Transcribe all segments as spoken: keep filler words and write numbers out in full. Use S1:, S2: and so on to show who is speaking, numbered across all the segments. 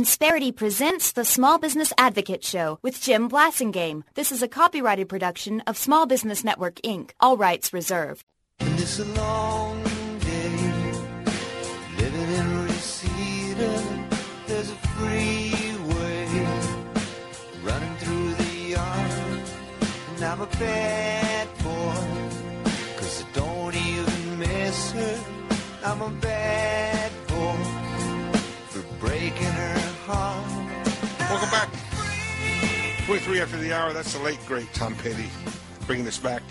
S1: Insperity presents the Small Business Advocate Show with Jim Blasingame. This is a copyrighted production of Small Business Network, Incorporated. All rights reserved.
S2: And it's a long day, living in Reseda. There's a freeway running through the yard. And I'm a bad boy, cause I don't even miss her. I'm a bad boy for breaking her heart.
S3: Welcome back. twenty-three after the hour. That's the late, great Tom Petty bringing us back.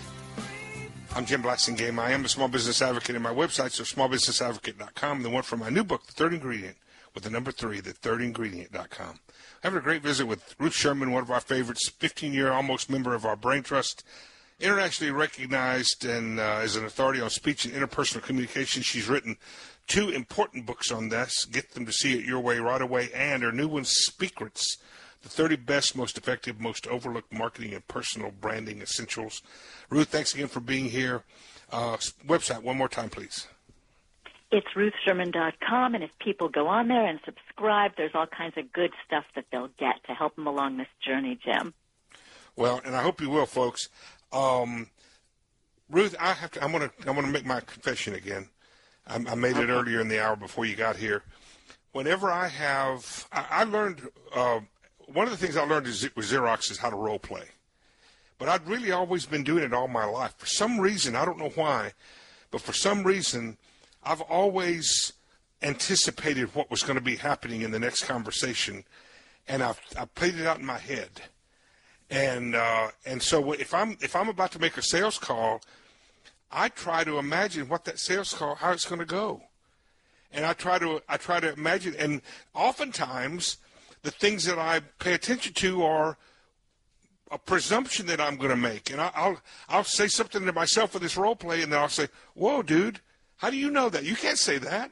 S3: I'm Jim Blasingame. I am a small business advocate, and my website's are small business advocate dot com. The one from my new book, The Third Ingredient, with the number three, the third ingredient dot com. Having a great visit with Ruth Sherman, one of our favorites, fifteen-year almost member of our Brain Trust, internationally recognized and uh, as an authority on speech and interpersonal communication. She's written two important books on this, Get Them to See It Your Way Right Away, and her new one, Speakrets, the thirty best, most effective, most overlooked marketing and personal branding essentials. Ruth, thanks again for being here. Uh, website, one more time, please.
S4: It's ruth sherman dot com, and if people go on there and subscribe, there's all kinds of good stuff that they'll get to help them along this journey, Jim.
S3: Well, and I hope you will, folks. Um, Ruth, I have to. I'm gonna. I'm gonna make my confession again. I, I made it earlier in the hour before you got here. Whenever I have, I, I learned. Uh, one of the things I learned is with Xerox is how to role play. But I'd really always been doing it all my life. For some reason, I don't know why, but for some reason, I've always anticipated what was going to be happening in the next conversation, and I've I played it out in my head. And uh, and so if I'm if I'm about to make a sales call, I try to imagine what that sales call, how it's going to go, and I try to I try to imagine. And oftentimes, the things that I pay attention to are a presumption that I'm going to make, and I, I'll I'll say something to myself with this role play, and then I'll say, "Whoa, dude, how do you know that? You can't say that."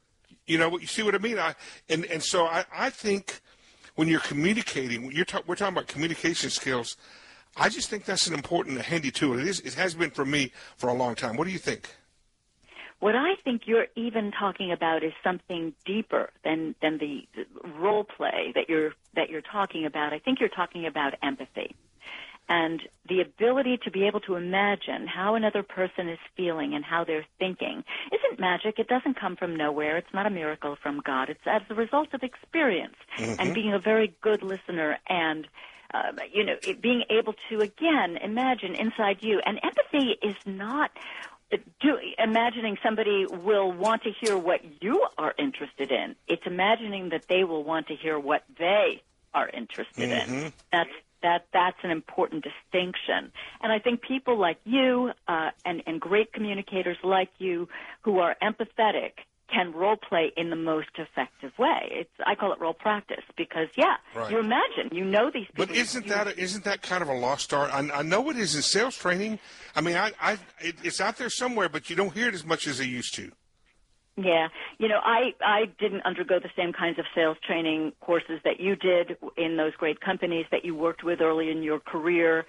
S3: You know, you see what I mean? I and and so I, I think. When you're communicating, when you're ta- we're talking about communication skills, I just think that's an important, handy tool. It is. It has been for me for a long time. What do you think?
S4: What I think you're even talking about is something deeper than than the role play that you're that you're talking about. I think you're talking about empathy and the ability to be able to imagine how another person is feeling and how they're thinking. Isn't magic. It doesn't come from nowhere. It's not a miracle from God. It's as a result of experience mm-hmm. and being a very good listener and, uh, you know, it, being able to, again, imagine inside you. And empathy is not do, imagining somebody will want to hear what you are interested in. It's imagining that they will want to hear what they are interested mm-hmm. in. That's That that's an important distinction. And I think people like you uh, and, and great communicators like you who are empathetic can role play in the most effective way. It's I call it role practice because, yeah, right. you imagine, you know these people.
S3: But isn't that a, isn't that kind of a lost art? I, I know it is in sales training. I mean, I, I it, it's out there somewhere, but you don't hear it as much as they used to.
S4: Yeah. You know, I, I didn't undergo the same kinds of sales training courses that you did in those great companies that you worked with early in your career.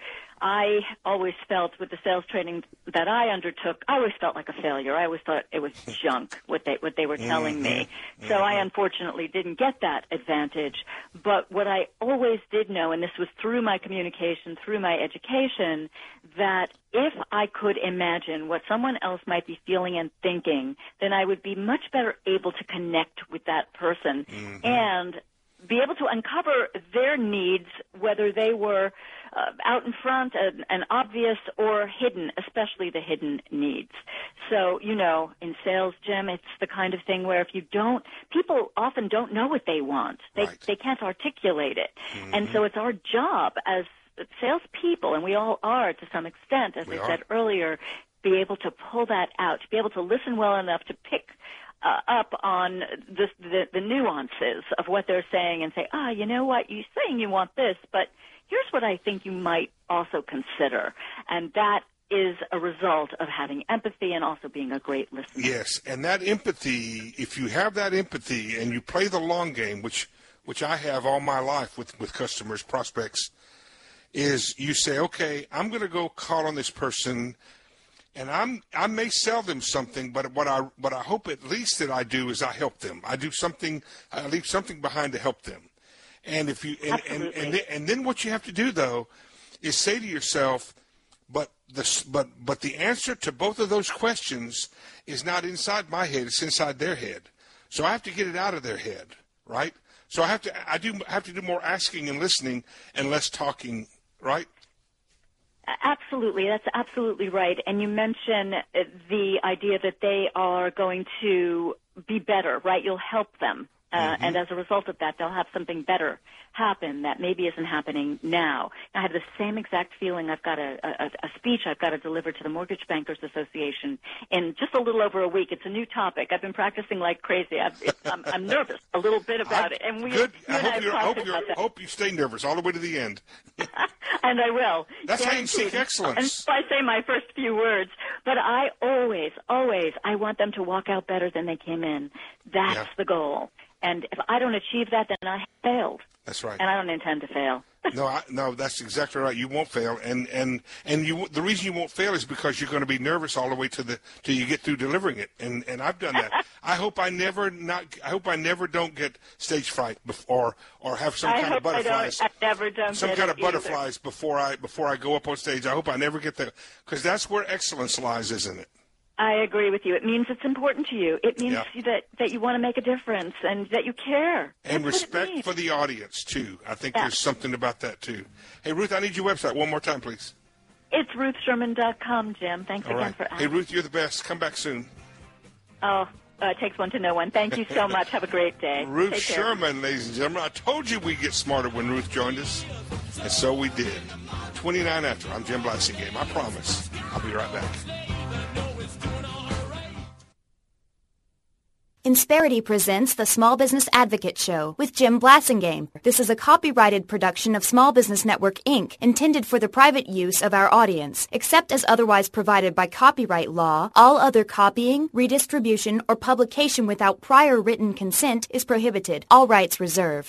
S4: I always felt with the sales training that I undertook, I always felt like a failure. I always thought it was junk, what they, what they were telling mm-hmm. me. So mm-hmm. I unfortunately didn't get that advantage. But what I always did know, and this was through my communication, through my education, that if I could imagine what someone else might be feeling and thinking, then I would be much better able to connect with that person mm-hmm. and be able to uncover their needs, whether they were uh, out in front and, and obvious or hidden, especially the hidden needs. So, you know, in sales, Jim, it's the kind of thing where if you don't, people often don't know what they want. They
S3: right.
S4: they can't articulate it.
S3: Mm-hmm.
S4: And so it's our job as salespeople, and we all are to some extent, as
S3: we
S4: I
S3: are.
S4: said earlier, be able to pull that out, to be able to listen well enough to pick Uh, up on the, the the nuances of what they're saying and say, ah, you know what, you're saying you want this, but here's what I think you might also consider. And that is a result of having empathy and also being a great listener.
S3: Yes, and that empathy, if you have that empathy and you play the long game, which which I have all my life with, with customers, prospects, is you say, okay, I'm going to go call on this person and I'm I may sell them something, but what I what I hope at least that I do is I help them. I do something, I leave something behind to help them. And if you and and, and, then, and then what you have to do though is say to yourself, but the but but the answer to both of those questions is not inside my head; it's inside their head. So I have to get it out of their head, right? So I have to I do have to do more asking and listening and less talking, right?
S4: Absolutely, that's absolutely right. And you mentioned the idea that they are going to be better, right? You'll help them. Uh, mm-hmm. And as a result of that, they'll have something better happen that maybe isn't happening now. I have the same exact feeling. I've got a, a, a speech I've got to deliver to the Mortgage Bankers Association in just a little over a week. It's a new topic. I've been practicing like crazy. I've, it's, I'm, I'm nervous a little bit about
S3: I,
S4: it. And we,
S3: good.
S4: You
S3: I
S4: and
S3: hope,
S4: I
S3: you're, I hope, you're,
S4: that.
S3: hope you stay nervous all the way to the end.
S4: And I will.
S3: That's how you
S4: Guaranteed.
S3: seek excellence.
S4: And so I say my first few words. But I always, always, I want them to walk out better than they came in. That's
S3: yeah.
S4: the goal. And if I don't achieve that, then I failed.
S3: That's right.
S4: And I don't intend to fail.
S3: no, I, no, that's exactly right. You won't fail, and and and you. The reason you won't fail is because you're going to be nervous all the way to the till you get through delivering it. And and I've done that. I hope I never not. I hope I never don't get stage fright before or have some
S4: I
S3: kind of
S4: hope
S3: butterflies.
S4: I, don't, I never don't
S3: some
S4: get
S3: kind
S4: it
S3: of butterflies
S4: either.
S3: before I before I go up on stage. I hope I never get there because that's where excellence lies, isn't it?
S4: I agree with you. It means it's important to you. It means
S3: yeah.
S4: that, that you want to make a difference and that you care.
S3: And
S4: That's
S3: respect for the audience, too. I think
S4: yeah.
S3: there's something about that, too. Hey, Ruth, I need your website one more time, please.
S4: It's ruth sherman dot com, Jim. Thanks
S3: All
S4: again
S3: right.
S4: for asking.
S3: Hey, Ruth, you're the best. Come back soon.
S4: Oh, uh, it takes one to know one. Thank you so much. Have a great day.
S3: Ruth
S4: Take care.
S3: Sherman, ladies and gentlemen. I told you we'd get smarter when Ruth joined us, and so we did. twenty-nine after. I'm Jim Blasingame. I promise. I'll be right back.
S1: Insperity presents the Small Business Advocate Show with Jim Blasingame. This is a copyrighted production of Small Business Network, Incorporated, intended for the private use of our audience. Except as otherwise provided by copyright law, all other copying, redistribution, or publication without prior written consent is prohibited. All rights reserved.